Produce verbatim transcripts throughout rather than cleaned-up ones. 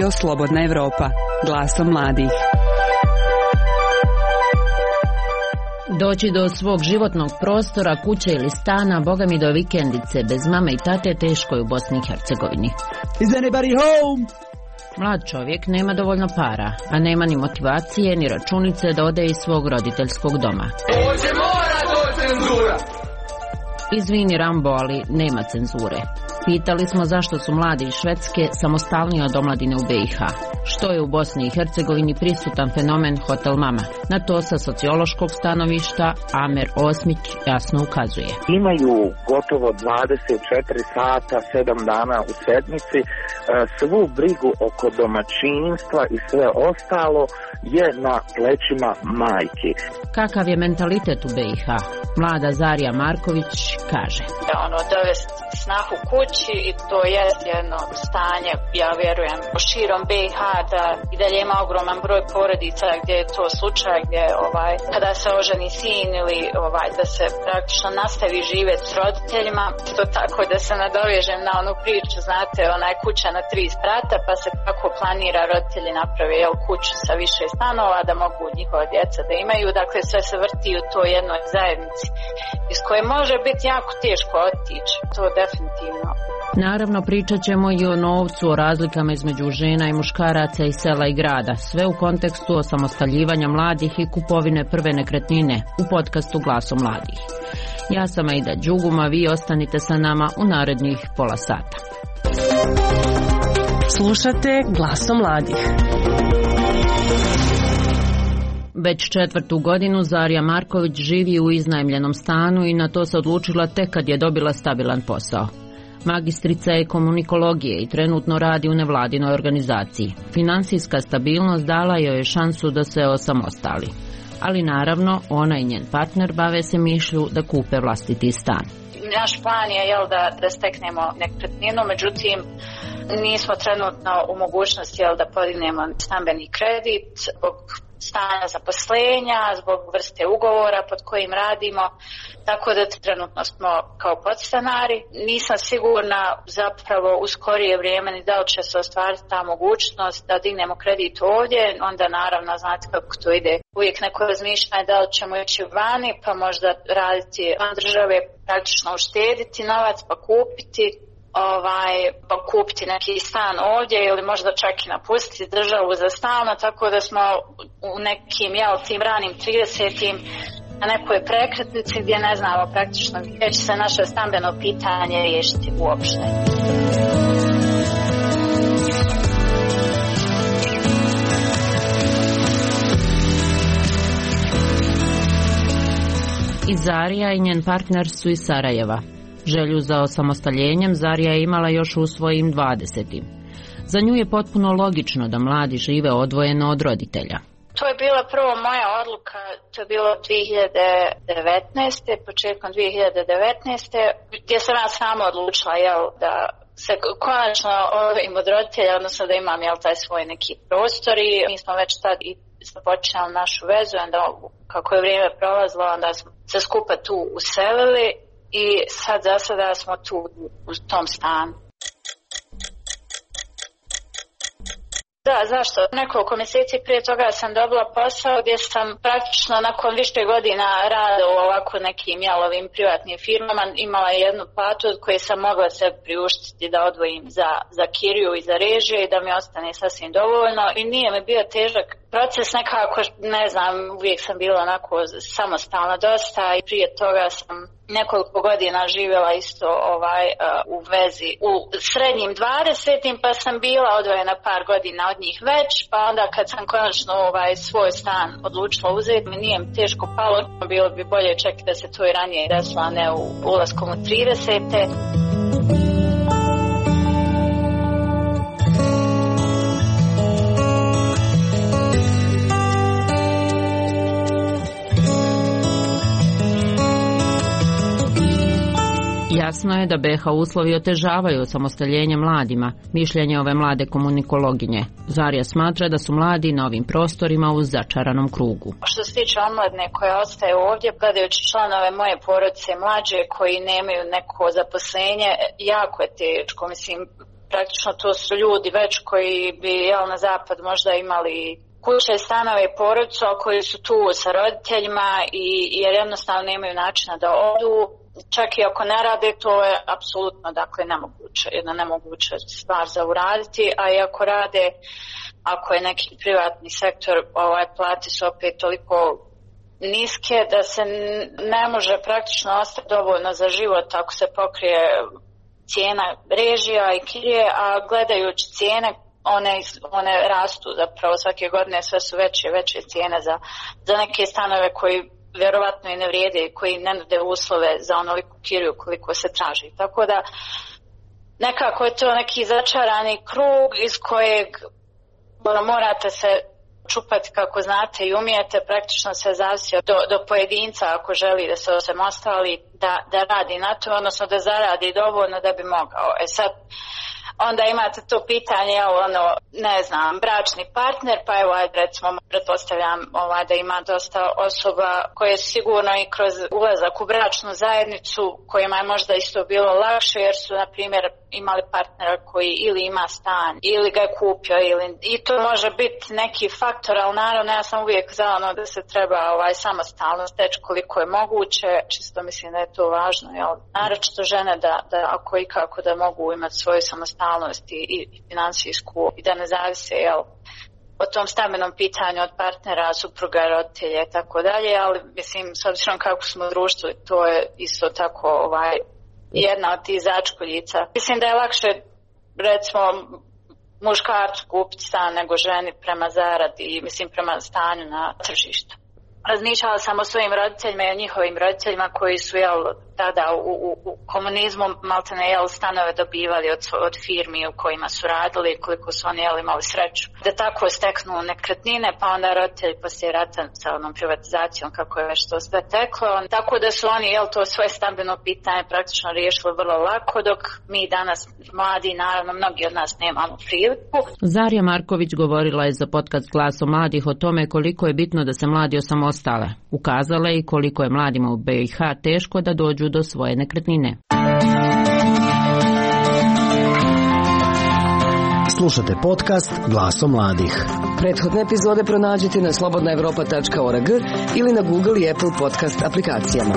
Radio Slobodna Evropa, glasom mladih. Doći do svog životnog prostora, kuće ili stana, boga mi do vikendice, bez mame i tate, teško je u Bosni i Hercegovini. Is anybody home? Mlad čovjek nema dovoljno para, a nema ni motivacije, ni računice da ode iz svog roditeljskog doma. Ovdje mora to cenzura! Izvini Rambo, ali nema cenzure. Pitali smo zašto su mladi iz Švedske samostalniji od omladine u B i H. Što je u Bosni i Hercegovini prisutan fenomen Hotel Mama? Na to sa sociološkog stanovišta Amer Osmić jasno ukazuje. Imaju gotovo dvadeset četiri sata, sedam dana u sedmici. Svu brigu oko domaćinstva i sve ostalo je na plećima majki. Kakav je mentalitet u B i H? Mlada Zarija Marković kaže. Ono, dovesti snahu kući i to je jedno stanje, ja vjerujem, širom B i H da i dalje ima ogroman broj porodica gdje je to slučaj, gdje ovaj, kada se oženi sin ili ovaj, da se praktično nastavi živjeti s roditeljima. To tako da se nadovežem na onu priču, znate, onaj kuća na tri sprata, pa se kako planira roditelji naprave jel, kuću sa više stanova da mogu njihova djeca da imaju. Dakle, sve se vrti u toj jednoj zajednici iz koje može biti jako teško otići. To definitivno. Naravno, pričat ćemo i o novcu, o razlikama između žena i muškaraca i sela i grada, sve u kontekstu osamostaljivanja mladih i kupovine prve nekretnine u podcastu Glasom mladih. Ja sam Aida Đuguma, vi ostanite sa nama u narednih pola sata. Slušate Glasom mladih. Već četvrtu godinu Zarija Marković živi u iznajmljenom stanu i na to se odlučila tek kad je dobila stabilan posao. Magistrica je komunikologije i trenutno radi u nevladinoj organizaciji. Finansijska stabilnost dala joj je šansu da se osamostali. Ali naravno, ona i njen partner bave se mišlju da kupe vlastiti stan. Naš plan je jel, da, da steknemo nekretninu, međutim nismo trenutno u mogućnosti jel, da podignemo stambeni kredit zbog stanja zaposlenja, zbog vrste ugovora pod kojim radimo, tako da trenutno smo kao podstanari. Nisam sigurna zapravo u skorije vrijeme ni da li će se ostvariti ta mogućnost da dignemo kredit ovdje, onda naravno znate kako to ide. Uvijek neko razmišljanje da li ćemo ići vani pa možda raditi van države, praktično uštediti novac pa kupiti. Ovaj, pa kupiti neki stan ovdje ili možda čak i napustiti državu za stalno, tako da smo u nekim jel, tim ranim tridesetim na nekoj prekretnici gdje ne znamo praktično gdje će se naše stambeno pitanje riješiti uopšte. I Zarija i njen partner su iz Sarajeva. Želju za osamostaljenjem Zarija je imala još u svojim dvadesetim. Za nju je potpuno logično da mladi žive odvojeno od roditelja. To je bila prvo moja odluka, to je bilo dvije hiljade devetnaeste. početkom dvije hiljade devetnaeste. gdje sam ja sama odlučila jel, da se konačno odvojim od roditelja, odnosno da imam jel, taj svoj neki prostor i mi smo već tad i započeli našu vezu, onda kako je vrijeme prolazilo, onda smo se skupa tu uselili. I sad za sada smo tu u tom stanu. Da, zašto? Nekoliko mjeseci prije toga sam dobila posao gdje sam praktično nakon više godina rada u ovako nekim jalovim privatnim firmama imala jednu platu od koje sam mogla se priuštiti da odvojim za, za kiriju i za režije i da mi ostane sasvim dovoljno i nije mi bio težak proces nekako, ne znam, uvijek sam bila onako samostalna dosta i prije toga sam nekoliko godina živjela isto ovaj uh, u vezi u srednjim dvadesetim pa sam bila odvojena par godina od njih već, pa onda kad sam konačno ovaj svoj stan odlučila uzeti, mi nije mi teško palo, bilo bi bolje čak da se to i ranije desilo, ne u ulaskom u tridesete. Jasno je da B i H uslovi otežavaju osamostaljenje mladima, mišljenje ove mlade komunikologinje. Zarija smatra da su mladi na ovim prostorima u začaranom krugu. Što se tiče omladine koja ostaje ovdje, gledajući članove moje porodice mlađe koji nemaju neko zaposlenje, jako je teško. Mislim, praktično to su ljudi već koji bi jel, na zapad možda imali kuće, stanove i porodicu, a koji su tu sa roditeljima i jer jednostavno nemaju načina da odu. Čak i ako ne rade, to je apsolutno dakle nemoguće, jedna nemoguća stvar za uraditi, a i ako rade, ako je neki privatni sektor, ovaj plati su opet toliko niske da se ne može praktično ostati dovoljno za život ako se pokrije cijena režija i kirije, a gledajući cijene one, one rastu zapravo svake godine, sve su veće i veće cijene za, za neke stanove koji vjerovatno i ne vrijede, koji ne nude uslove za onoliku kiriju koliko se traži. Tako da nekako je to neki začarani krug iz kojeg ono, morate se čupati kako znate i umijete, praktično se zavisi do, do pojedinca ako želi da se osamostali, da, da radi na to, odnosno da zaradi dovoljno da bi mogao. E sad, onda imate to pitanje, ono, ne znam, bračni partner, pa evo, recimo, pretpostavljam ovaj, da ima dosta osoba koje su sigurno i kroz ulazak u bračnu zajednicu, kojima je možda isto bilo lakše, jer su, na primjer, imali partnera koji ili ima stan, ili ga je kupio, ili, i to može biti neki faktor, ali naravno ja sam uvijek za ono da se treba ovaj, samostalno steći koliko je moguće, čisto mislim da je to važno, jel? Naročito žene da, da ako i kako da mogu imati svoju samostalnost i, i financijsku i da ne zavise, jel, o tom stambenom pitanju od partnera, supruga, roditelja i tako dalje, ali mislim, s obzirom kako smo u društvu, to je isto tako ovaj, jedna od tih začkoljica. Mislim da je lakše, recimo, muškarcu kupiti stan nego ženi prema zaradi i mislim prema stanju na tržištu. Razmišljala sam o svojim roditeljima i o njihovim roditeljima koji su jel, tada u, u, u komunizmu maltene jel, stanove dobivali od, od firmi u kojima su radili, koliko su oni jel, imali sreću da tako steknu nekretnine, pa onda roditelji poslije rata sa onom privatizacijom kako je već to sve teklo. Tako da su oni jel, to svoje stambeno pitanje praktično riješili vrlo lako, dok mi danas mladi, naravno mnogi od nas nemamo priliku. Zarija Marković govorila je za podcast Glasom mladih o tome koliko je bitno da se mladi osamostale. Ukazala je i koliko je mladima u B i H teško da dođu do svoje nekretnine. Slušate podcast Glasom mladih. Prethodne epizode pronađite na slobodna evropa tačka org ili na Google i Apple podcast aplikacijama.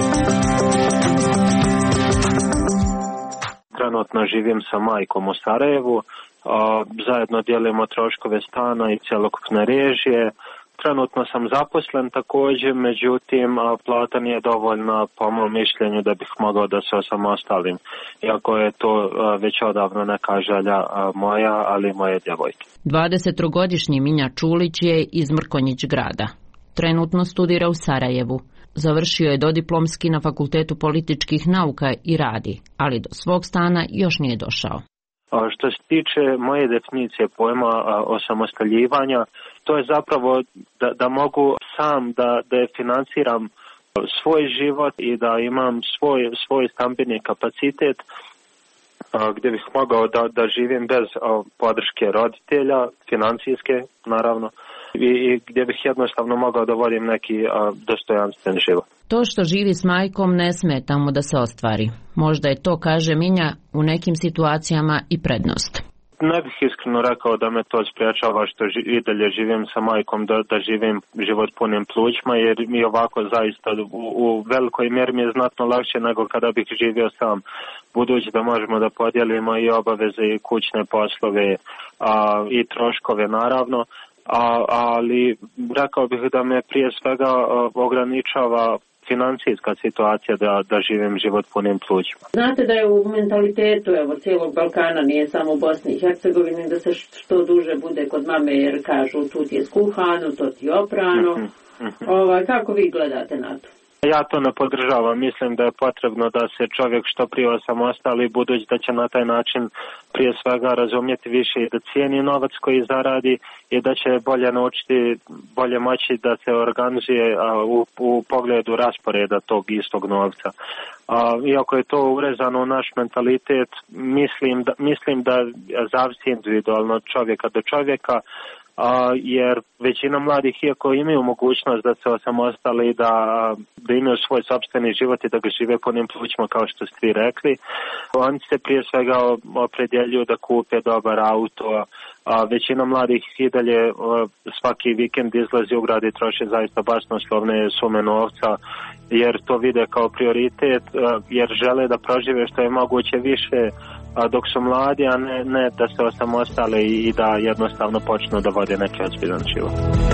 Trenutno živim sa majkom u Sarajevu, zajedno dijelimo troškove stana i cjelokupne režije. Trenutno sam zaposlen također, međutim plata nije dovoljna po mom mišljenju da bih mogao da se osamostalim, iako je to već odavno neka želja moja, ali moje djevojke. dvadesettrogodišnji Minja Čulić je iz Mrkonjić grada. Trenutno studira u Sarajevu. Završio je dodiplomski na Fakultetu političkih nauka i radi, ali do svog stana još nije došao. Što se tiče moje definicije pojma osamostaljivanja, to je zapravo da, da mogu sam da, da financiram svoj život i da imam svoj, svoj stambeni kapacitet gdje bih mogao da, da živim bez podrške roditelja, financijske naravno, i, i gdje bih jednostavno mogao da vodim neki dostojanstven život. To što živi s majkom ne smeta mu da se ostvari. Možda je to, kaže Minja, u nekim situacijama i prednost. Ne bih iskreno rekao da me to spriječava što i dalje živim sa majkom, da, da živim život punim plućima, jer mi ovako zaista u, u velikoj mjeri mi je znatno lakše nego kada bih živio sam, budući da možemo da podijelimo i obaveze i kućne poslove a, i troškove naravno, a, ali rekao bih da me prije svega a, ograničava financijska situacija da, da živim život punim plućima. Znate da je u mentalitetu evo, cijelog Balkana, nije samo u Bosni i Hercegovini, da se što duže bude kod mame, jer kažu tu ti je skuhano, to ti je oprano. Mm-hmm. Mm-hmm. Ovaj, kako vi gledate na to? Ja to ne podržavam. Mislim da je potrebno da se čovjek što prije osamostali, budući da će na taj način prije svega razumjeti više i da cijeni novac koji zaradi i da će bolje naučiti, bolje moći da se organizuje u, u pogledu rasporeda tog istog novca. A, iako je to urezano u naš mentalitet, mislim da, mislim da zavisi individualno od čovjeka do čovjeka. a, jer većina mladih, iako imaju mogućnost da se osamostale i da, da imaju svoj sopstveni život i da ga žive punim plućima kao što ste vi rekli, oni se prije svega opredjeljuju da kupe dobar auto. A većina mladih i dalje svaki vikend izlazi u grad i troše zaista basnoslovne sume novca, jer to vide kao prioritet, jer žele da prožive što je moguće više dok su mladi, a ne, ne da se osamostale i da jednostavno počnu da vode neki ozbiljan život.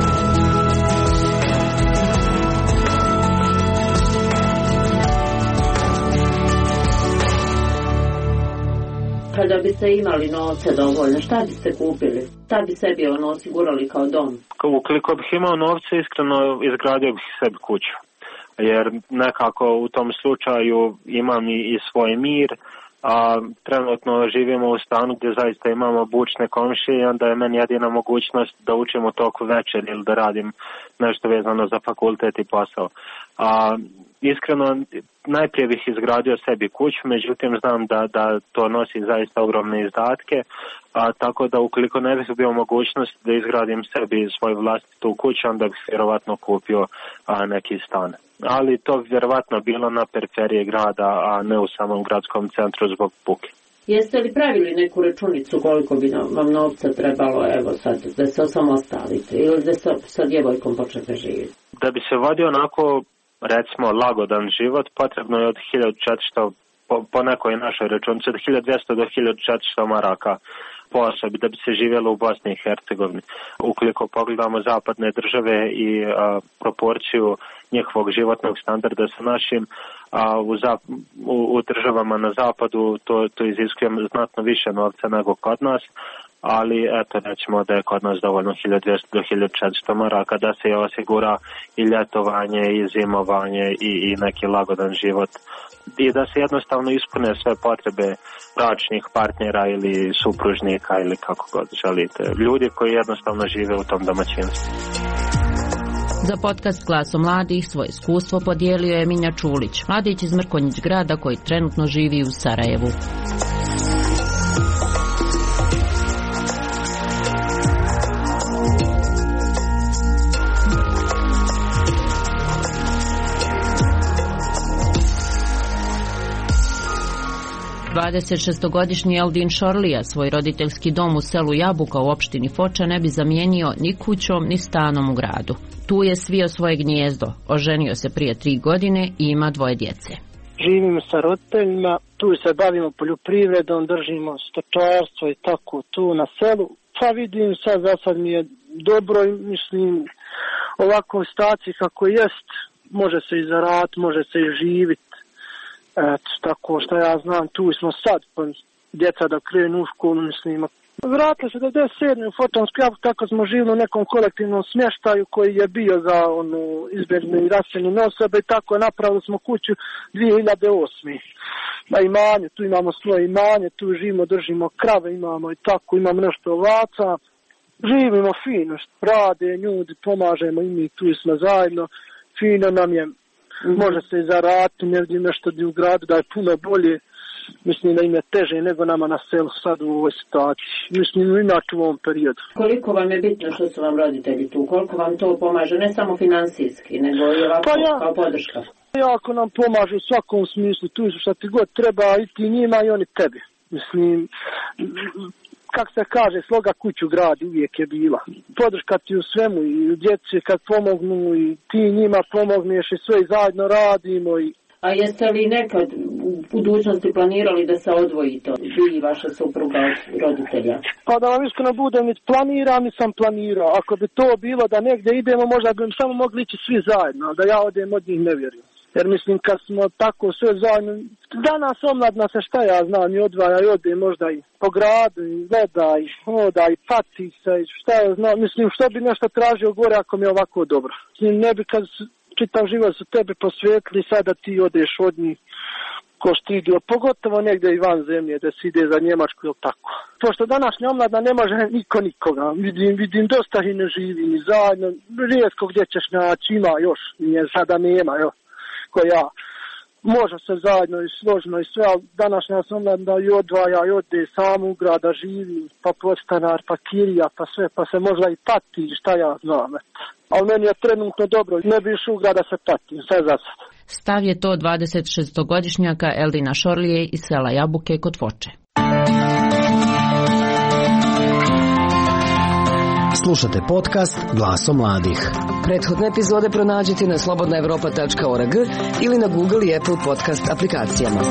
Kada biste imali novce dovoljno, šta biste kupili? Šta bi sebi ono osigurali kao dom? Ukoliko bih imao novce, iskreno izgradio bih sebi kuću. Jer nekako u tom slučaju imam i, i svoj mir, a trenutno živimo u stanu gdje zaista imamo bučne komšije i onda je meni jedina mogućnost da učim u toku večer ili da radim nešto vezano za fakultet i posao. A, iskreno, najprije bih izgradio sebi kuću, međutim znam da, da to nosi zaista ogromne izdatke, a, tako da ukoliko ne bih bio mogućnost da izgradim sebi svoju vlastitu kuću, onda bih vjerovatno kupio a, neki stan. Ali to bi vjerovatno bilo na periferiji grada, a ne u samom gradskom centru zbog buke. Jeste li pravili neku računicu koliko bi vam novca trebalo, evo sad, da se osamostalite ili da se sa djevojkom počnete živjeti? Da bi se vodio onako, recimo, lagodan život, potrebno je od hiljadu četiristo, po, po nekoj našoj računici, od hiljadu dvjesto do hiljadu četiristo maraka po osobi da bi se živjelo u Bosni i Hercegovini. Ukoliko pogledamo zapadne države i a, proporciju njihovog životnog standarda sa našim, a u, zap, u, u državama na zapadu to, to iziskuje znatno više novca nego kod nas, ali eto, recimo da je kod nas dovoljno hiljadu dvjesto do hiljadu četiristo maraka da se osigura i ljetovanje i zimovanje i, i neki lagodan život i da se jednostavno ispune sve potrebe bračnih partnera ili supružnika ili kako god želite. Ljudi koji jednostavno žive u tom domaćinstvu. Za podcast Glaso mladih svoje iskustvo podijelio je Minja Čulić, mladić iz Mrkonjić grada koji trenutno živi u Sarajevu. dvadesetšestogodišnji Eldin Šorlija svoj roditeljski dom u selu Jabuka u opštini Foča ne bi zamijenio ni kućom ni stanom u gradu. Tu je svio svoje gnijezdo, oženio se prije tri godine i ima dvoje djece. Živimo sa roditeljima, tu se bavimo poljoprivredom, držimo stočarstvo i tako tu na selu. Pa vidim sad, za sad mi je dobro i mislim ovako u staciji kako jest, može se i zaraditi, može se i živjeti. Eto, tako što ja znam, tu smo sad, pa djeca da krenu u školu, mislim. Vratili se do devedeset sedme u Fotonsku Jabuku, tako smo živjeli u nekom kolektivnom smještaju koji je bio za onu izbježne i raseljene osobe i tako napravili smo kuću dvije hiljade osme. Na imanju, tu imamo svoje imanje, tu živimo, držimo krave, imamo i tako, imamo nešto ovaca. Živimo fino, rade ljudi, pomažemo i mi, tu smo zajedno, fino nam je. Može se i zaraditi, ne vidim nešto u gradu da je puno bolje, mislim da im je teže nego nama na selu sad u ovoj situaciji, mislim inače u ovom periodu. Koliko vam je bitno što su vam roditelji tu, koliko vam to pomaže, ne samo finansijski, nego i ovako pa ja, kao podrška? Jako nam pomaže u svakom smislu, tu su šta ti god treba i ti njima i oni tebi, mislim... Kako se kaže, sloga kuću gradi uvijek je bila. Podrška ti u svemu i u djeci kad pomognu i ti njima pomogneš i sve i zajedno radimo. I... A jeste li nekad u budućnosti planirali da se odvojite, vi i vaša supruga od roditelja? Pa da vam iskreno budem, niti planiram, niti sam planirao. Ako bi to bilo da negdje idemo, možda bi samo mogli ići svi zajedno, da ja odem od njih ne vjerujem. Jer mislim kad smo tako sve zajedno, danas omladna se šta ja znam i odvaja i ode možda i po gradu i gleda i hoda i paci se i šta ja znam, mislim što bi nešto tražio gore ako mi je ovako dobro. Mislim ne bi kad čitav život su tebe posvetili sada ti odeš od njih ko štidio, pogotovo negdje i van zemlje da se ide za Njemačku ili tako. Pošto današnja omladna ne može niko nikoga, vidim, vidim dosta i ne živi ni zajedno, rijetko gdje ćeš naći, ima još, nije sada nema, jo. Ko ja. može se zajedno i složno i sve, ali današnja se omladina i odvaja i ode sam u grada, živi, pa podstanar, pa kirija, pa sve, pa se možda i pati, šta ja znam. Ali meni je trenutno dobro, ne bi išao u grada se pati, sve za sad. Stav je to dvadesetšestogodišnjaka Eldina Šorlije iz sela Jabuke kod Foče. Slušate podcast Glaso mladih. Prethodne epizode pronađite na slobodna evropa tačka org ili na Google i Apple podcast aplikacijama.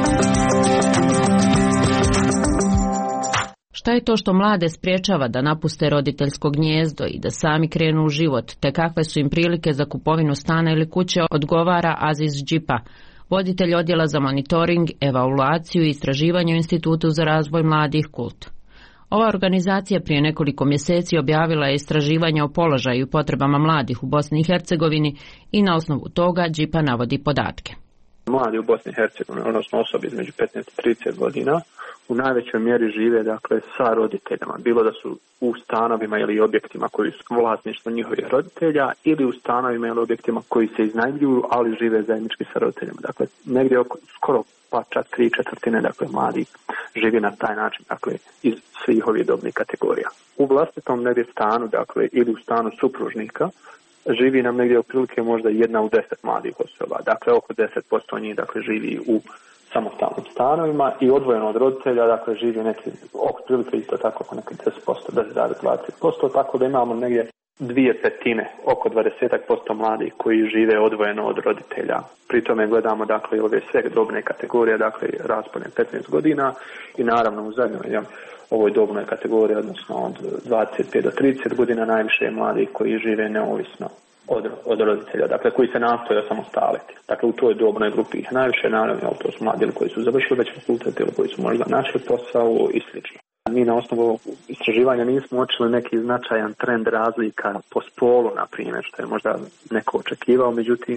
Šta je to što mlade spriječava da napuste roditeljsko gnijezdo i da sami krenu u život, te kakve su im prilike za kupovinu stana ili kuće, odgovara Aziz Džipa, voditelj odjela za monitoring, evaluaciju i istraživanje u Institutu za razvoj mladih Kult. Ova organizacija prije nekoliko mjeseci objavila je istraživanje o položaju i potrebama mladih u Bosni i Hercegovini i na osnovu toga Džipa navodi podatke. Mladi u Bosni i Hercegovini, odnosno osobe između petnaest i trideset godina, u najvećoj mjeri žive dakle sa roditeljima, bilo da su u stanovima ili objektima koji su vlasništvo njihovih roditelja ili u stanovima ili objektima koji se iznajmljuju, ali žive zajednički sa roditeljima. Dakle, negdje oko skoro pa čak tri četvrtine dakle mladi živi na taj način, dakle iz svih ovih dobnih kategorija. U vlastitom negdje stanu, dakle ili u stanu supružnika, živi nam negdje otprilike možda jedna u deset mladih osoba. Dakle, oko deset posto njih dakle živi u samostalnim stanovima i odvojeno od roditelja, dakle živi neki oko prilike isto tako oko neki deset posto, deset zarez dvadeset posto, tako da imamo negdje dvije petine, oko dvadeset posto mladih koji žive odvojeno od roditelja. Pri tome gledamo dakle ove sve dobne kategorije, dakle raspone petnaest godina i naravno u zadnjoj ja, ovoj dobnoj kategoriji, odnosno od dvadeset pet do trideset godina najviše je mladih koji žive neovisno od, od roditelja, dakle koji se nastoje osamostaliti. Dakle u toj dobnoj grupi ih najviše, naravno to su mladi koji su završili već fakultet ili koji su možda našli posao i slično. Mi na osnovu ovog istraživanja nismo uočili neki značajan trend razlika po spolu, na primjer, što je možda neko očekivao, međutim,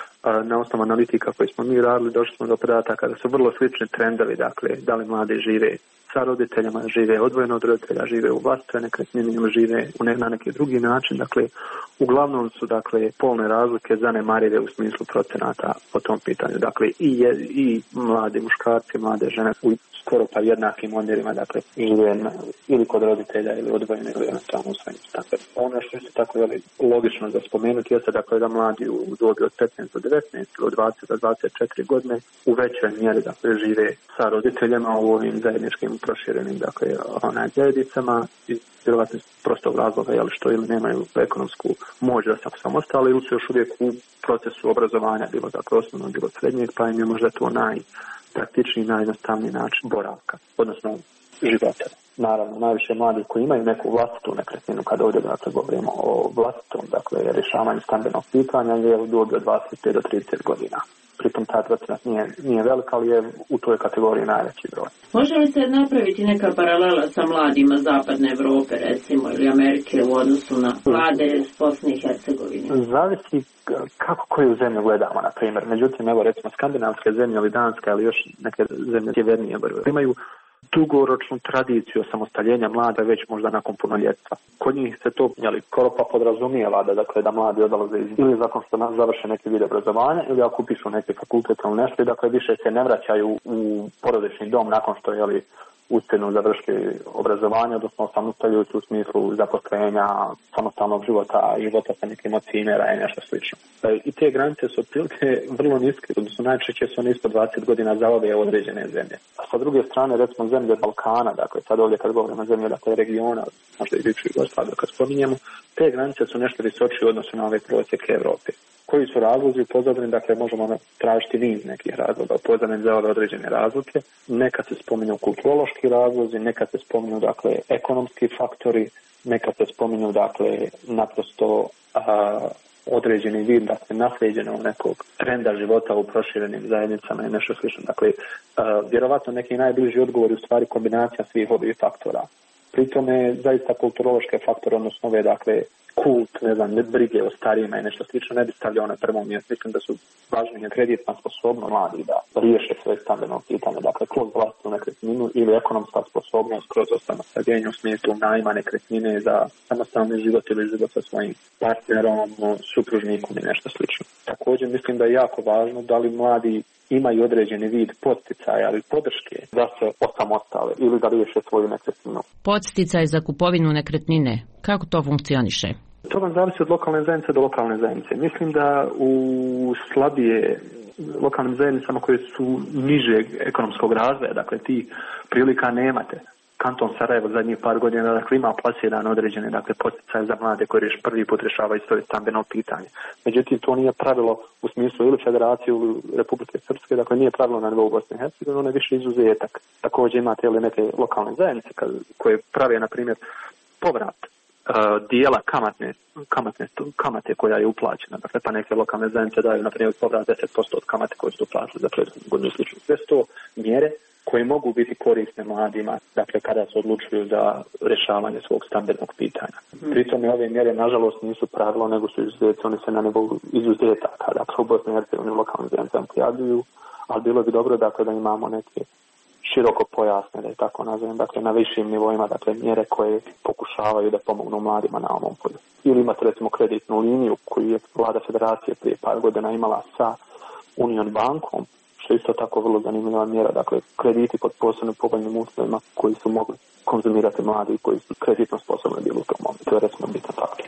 na osnovu analitika koje smo mi radili, došli smo do podataka da su vrlo slični trendovi, dakle, da li mladi žive sa roditeljima, žive odvojeno od roditelja, žive u vlastitoj nekretnini ili žive na neki drugi način, dakle, uglavnom su, dakle, polne razlike zanemarive u smislu procenata po tom pitanju, dakle, i, je, i mladi muškarci, mlade žene u skoro pa jednakim omjerima, dakle, žive ili kod roditelja ili odvojeno ili jednostavno u svojim stanovima. Ono što je tako je logično za spomenuti jeste dakle da mladi u dobi od petnaest do devetnaest ili od dvadeset do dvadeset četiri godine u većoj mjeri dakle žive sa roditeljima u ovim zajedničkim proširenim dakle onaj zajednicama iz vjerovatno prostog razloga jel što ili nemaju ekonomsku moć da se samostalni ili su još uvijek u procesu obrazovanja, bilo dakle osnovno, bilo srednjeg, pa im je možda to naj praktični i najjednostavniji način boravka, odnosno života. Naravno, najviše mladih koji imaju neku vlastitu nekretninu, kada ovdje dakle, govorimo o vlastitom dakle, rješavanju stambenog pitanja, je u dobi od dvadeset pet do trideset godina. Pritom ta procenat nije, nije velika, ali je u toj kategoriji najveći broj. Može li se napraviti neka paralela sa mladima Zapadne Evrope, recimo, ili Amerike u odnosu na mlade iz Bosne i Hercegovine? Zavisi kako koju zemlju gledamo, na primjer. Međutim, evo recimo skandinavske zemlje ili Danska, ali još neke zemlje sjevernije imaju dugoročnu tradiciju osamostaljenja mlada već možda nakon punoljetstva. Kod njih se to jeli, skoro pa podrazumijeva da, dakle, da mladi odlaze iz, ili zakon što završe neki vid obrazovanja ili ako upišu neke fakultete ili nešto, dakle više se ne vraćaju u porodični dom nakon što jeli, uspjenu završiti obrazovanje, odnosno samostaljujući u smislu zaposlenja, samostalnog života i života sa nekim od cimera i nešto slično. I te granice su otprilike vrlo niske, odnosno najčešće su one ispod dvadeset godina za ove određene zemlje. A sa druge strane, recimo zemlje Balkana, dakle sad ovdje kad govorimo o zemlje dakle, regiona, možda i bivšu Jugoslaviju kad spominjemo, te granice su nešto visočije u odnosu na ove prosjeke Evrope. Koji su razlozi u pozadini, dakle možemo tražiti niz nekih razloga u pozadini za ove određene razlike. Nekad se spominju kulturološki razlozi, nekad se spominju dakle ekonomski faktori, nekad se spominju dakle naprosto a, određeni vid dakle nasljeđenog nekog trenda života u proširenim zajednicama i nešto slično. Dakle, a, vjerovatno neki najbliži odgovor je u stvari kombinacija svih ovih faktora. Pri tome zaista kulturološke faktore, odnosno ove dakle kult, ne znam, ne brige o starijima i nešto slično, ne bi stavljao na prvo mjesto. Mislim da su važnije kreditna sposobnost mladi da riješe svoje stambeno pitanje, dakle kroz vlastnu nekretninu ili ekonomska sposobnost kroz osamostaljenje u smislu najma nekretnine za samostalni život ili život sa svojim partnerom, supružnikom i nešto slično. Također mislim da je jako važno da li mladi imaju određeni vid podsticaja ili podrške da se osamostale ili da riješe svoju nekretninu. Podsticaj za kupovinu nekretnine, kako to funkcioniše? To vam zavisi od lokalne zajednice do lokalne zajednice. Mislim da u slabije lokalnim zajednicama koje su nižeg ekonomskog razvoja, dakle ti prilika nemate. Kanton Sarajevo zadnjih par godina dakle, ima plasiran određene dakle, poticaje za mlade koji riješi prvi put rješavaju svoje stambeno pitanje. Međutim, to nije pravilo u smislu ili Federacije ili Republike Srpske, dakle nije pravilo na nivou Bosne i Hercegovine, ono je više izuzetak. Također imate ili neke lokalne zajednice koje prave, na primjer, povrat uh, dijela kamatne, kamatne, kamate koja je uplaćena. Dakle, pa neke lokalne zajednice daju, na primjer, povrat deset posto od kamate koje su uplatili za prethodnu godinu slično. Sve sto mjere koje mogu biti korisne mladima, dakle kada se odlučuju za rješavanje svog stambenog pitanja. Mm. Pritom ove mjere, nažalost, nisu pravilo, nego su izuzeti, oni se na nivou izuzetaka, dakle u Bosni i Hercegovini lokalnim zajednicama prijavljuju, ali bilo bi dobro dakle, da imamo neke široko pojasne, da je tako nazovem, dakle na višim nivoima, dakle mjere koje pokušavaju da pomognu mladima na ovom polju. Ili imate recimo kreditnu liniju koju je vlada Federacije prije par godina imala sa Union bankom, što je isto tako vrlo zanimljiva mjera, dakle krediti pod posebno povoljnim uslovima koji su mogli konzumirati mladi i koji su kreditno sposobni bili u tom momentu. To je recimo bitan faktor.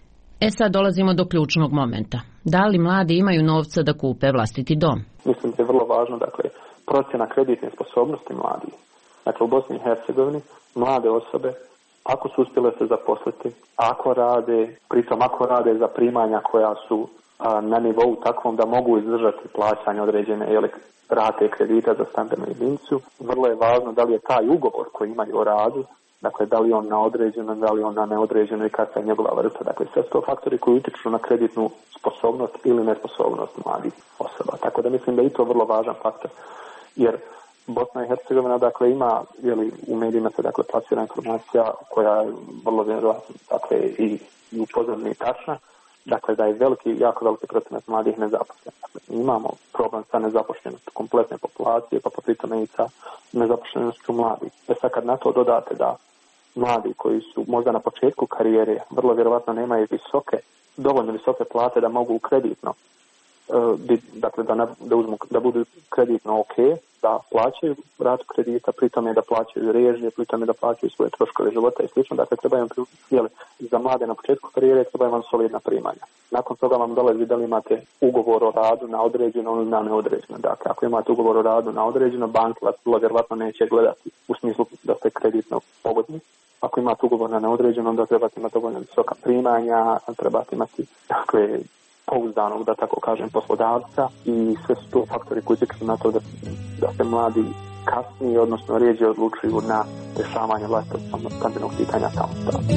E sad dolazimo do ključnog momenta. Da li mladi imaju novca da kupe vlastiti dom? Mislim da je vrlo važno, dakle, procjena kreditne sposobnosti mladih. Dakle, u Bosni i Hercegovini mlade osobe, ako su uspjele se zaposliti, ako rade, pritom ako rade za primanja koja su a, na nivou takvom da mogu izdržati plaćanje određene jeli, rate kredita za stambenu jedinicu, vrlo je važno da li je taj ugovor koji imaju o radu, dakle da li on na određeno, da li on na neodređeno i kakva je njegova vrsta. Dakle, sve su faktori koji utječu na kreditnu sposobnost ili nesposobnost mladih osoba. Tako da mislim da je i to vrlo važan faktor. Jer Bosna i Hercegovina dakle ima, jeli, u medijima se dakle plasira informacija koja je vrlo vjerojatno dakle i, i upozorna i tačna, dakle da je veliki, jako veliki procenat mladih nezaposlenih. Dakle, imamo problem sa nezaposlenošću kompletne populacije, pa popritome i sa nezaposlenošću mladih. E sad kad na to dodate da mladi koji su možda na početku karijere vrlo vjerojatno nemaju visoke, dovoljno visoke plate da mogu kreditno dakle da, ne, da, uzmu, da budu kreditno ok, da plaćaju ratu kredita, pritom je da plaćaju režije, pritom je da plaćaju svoje troškove života i slično. Dakle, treba vam jeli, za mlade na početku karijere treba vam solidna primanja. Nakon toga vam dolazi da li imate ugovor o radu na određeno ili na neodređeno. Dakle, ako imate ugovor o radu na određeno, banka vas vrlo vjerojatno neće gledati u smislu da ste kreditno pogodni. Ako imate ugovor na neodređeno, onda trebate imati dovoljno visoka primanja, trebate imati dakle, pouzdanog, da tako kažem, poslodavca i sve su to faktori koji utječu na to da, da se mladi kasnije, odnosno rijeđe odlučuju na rješavanje vlastitog stambenog pitanja samostalno.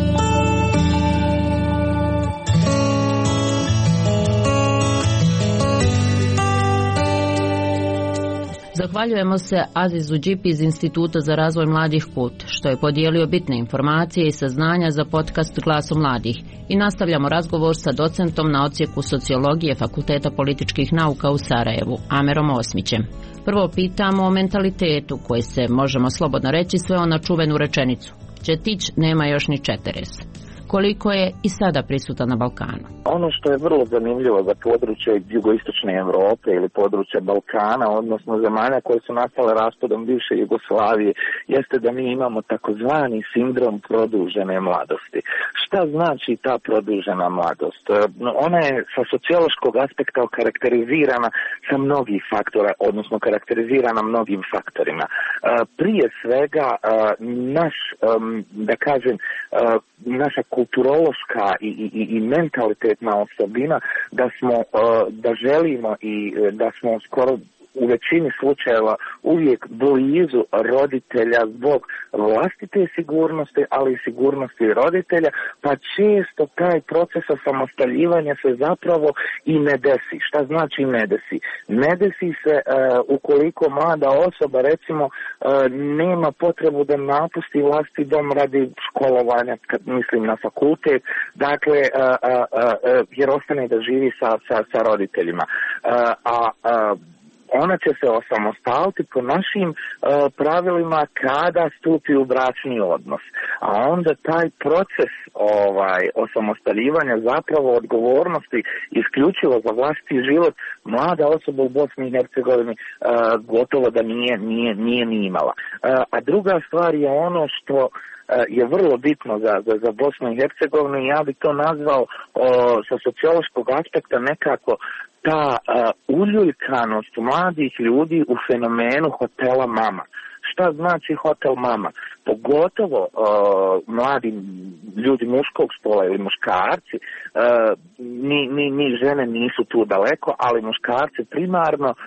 Zahvaljujemo se Azizu Đipi iz Instituta za razvoj mladih KUT, što je podijelio bitne informacije i saznanja za podcast Glasom mladih. I nastavljamo razgovor sa docentom na odsjeku sociologije Fakulteta političkih nauka u Sarajevu, Amerom Osmićem. Prvo pitamo o mentalitetu koji se, možemo slobodno reći, sveo na čuvenu rečenicu: Četić nema još ni četeres. Koliko je i sada prisutan na Balkanu? Ono što je vrlo zanimljivo za područje jugoistočne Europe ili područje Balkana, odnosno zemalja koje su nastale raspadom bivše Jugoslavije, jeste da mi imamo takozvani sindrom produžene mladosti. Šta znači ta produžena mladost? Ona je sa sociološkog aspekta okarakterizirana sa mnogih faktora, odnosno karakterizirana mnogim faktorima. Prije svega, naš, da kažem, naša kulturološka i, i, i mentalitetna osobina da smo, da želimo i da smo skoro u većini slučajeva uvijek blizu roditelja zbog vlastite sigurnosti, ali i sigurnosti roditelja, pa često taj proces osamostaljivanja se zapravo i ne desi. Šta znači ne desi? Ne desi se uh, ukoliko mlada osoba recimo uh, nema potrebu da napusti vlastiti dom radi školovanja, kad mislim na fakultet, dakle uh, uh, uh, jer ostane da živi sa, sa, sa roditeljima. Uh, a uh, ona će se osamostaliti po našim uh, pravilima kada stupi u bračni odnos. A onda taj proces ovaj osamostaljivanja, zapravo odgovornosti isključivo za vlastiti život, mlada osoba u Bosni i Hercegovini uh, gotovo da nije, nije, nije ni imala. Uh, a druga stvar je ono što je vrlo bitno za, za, za Bosnu i Hercegovinu i ja bi to nazvao o, sa sociološkog aspekta nekako ta a, uljuljkanost mladih ljudi u fenomenu hotela mama. Šta znači hotel mama? Pogotovo uh, mladi ljudi muškog spola ili muškarci, uh, ni, ni, ni žene nisu tu daleko, ali muškarci primarno uh,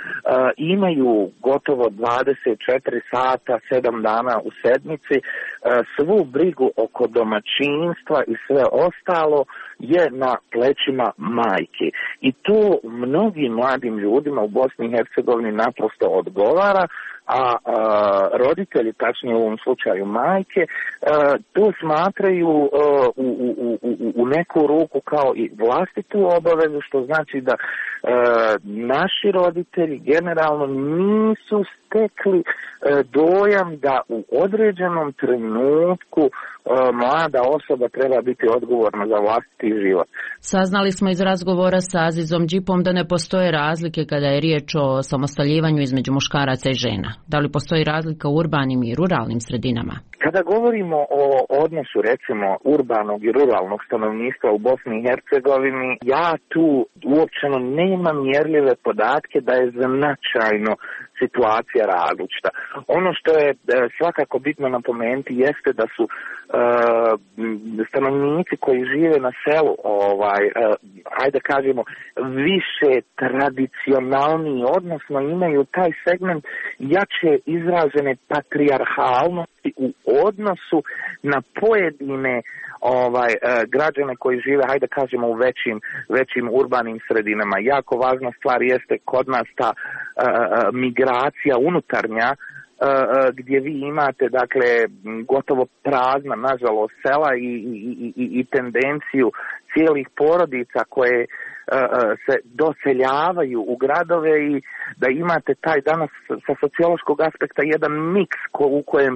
imaju gotovo dvadeset četiri sata, sedam dana u sedmici, uh, svu brigu oko domaćinstva i sve ostalo je na plećima majke. I to mnogim mladim ljudima u Bosni i Hercegovini naprosto odgovara, a, a roditelji, tačnije u ovom slučaju majke, a, to smatraju a, u, u, u, u neku ruku kao i vlastitu obavezu, što znači da a, naši roditelji generalno nisu stekli a, dojam da u određenom trenutku a, mlada osoba treba biti odgovorna za vlastiti život. Saznali smo iz razgovora sa Azizom Džipom da ne postoje razlike kada je riječ o samostaljivanju između muškaraca i žena. Da li postoji razlika u urbanim i ruralnim sredinama? Kada govorimo o odnosu recimo urbanog i ruralnog stanovništva u Bosni i Hercegovini, ja tu uopćeno nemam mjerljive podatke da je značajno situacija različita. Ono što je svakako bitno napomenuti jeste da su uh, stanovnici koji žive na selu, ovaj, uh, ajde kažemo, više tradicionalni, odnosno imaju taj segment jače izražene patrijarhalnosti u odnosu na pojedine ovaj građane koji žive, hajde kažemo, u većim većim urbanim sredinama. Jako važna stvar jeste kod nas ta uh, migracija unutarnja, uh, gdje vi imate dakle gotovo prazna, nažalost, sela i, i, i, i tendenciju cijelih porodica koje uh, se doseljavaju u gradove i da imate taj danas sa sociološkog aspekta jedan miks ko, u kojem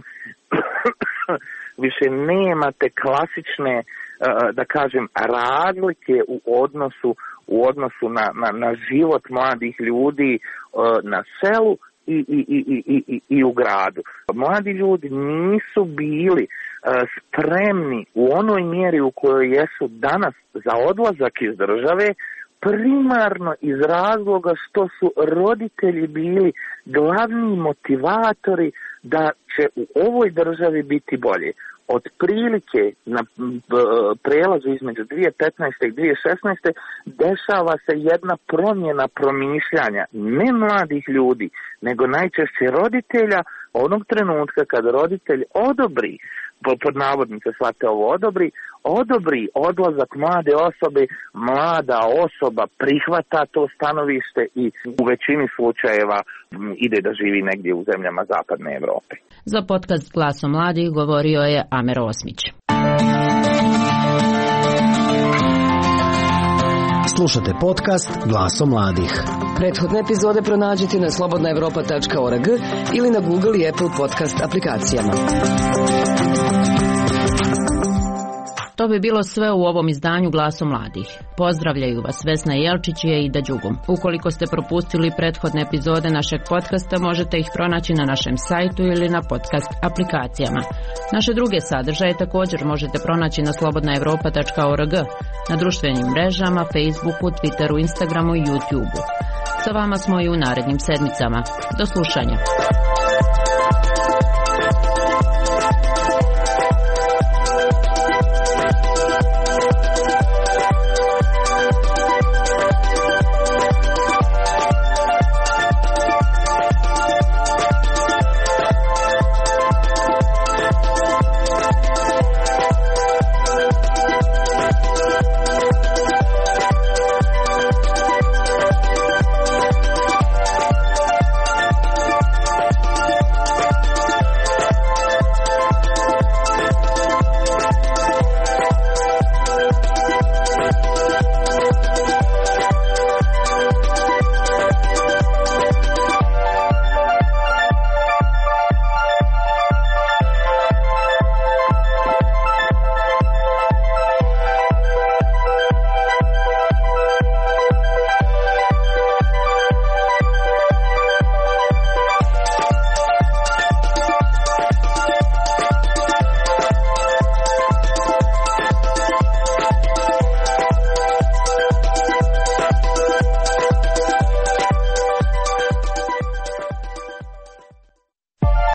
više nemate klasične, da kažem, razlike u odnosu u odnosu na, na, na život mladih ljudi na selu i, i, i, i, i, i u gradu. Mladi ljudi nisu bili spremni u onoj mjeri u kojoj jesu danas za odlazak iz države, primarno iz razloga što su roditelji bili glavni motivatori da će u ovoj državi biti bolje. Od prilike na prelazu između dvije tisuće petnaeste i dvije tisuće šesnaeste dešava se jedna promjena promišljanja ne mladih ljudi, nego najčešće roditelja onog trenutka kada roditelj odobri, pod navodnice shvate ovo odobri, odobri odlazak mlade osobe, mlada osoba prihvata to stanovište i u većini slučajeva ide da živi negdje u zemljama zapadne Europe. Za podcast Glasom mladih govorio je Amer Osmić. Slušate podcast Glasom mladih. Prethodne epizode pronađite na slobodna evropa tačka org ili na Google i Apple podcast aplikacijama. To bi bilo sve u ovom izdanju Glasom mladih. Pozdravljaju vas Vesna Jelčić i Ida Đugum. Ukoliko ste propustili prethodne epizode našeg podcasta, možete ih pronaći na našem sajtu ili na podcast aplikacijama. Naše druge sadržaje također možete pronaći na slobodna evropa tačka org, na društvenim mrežama, Facebooku, Twitteru, Instagramu i YouTubeu. Sa vama smo i u narednim sedmicama. Do slušanja.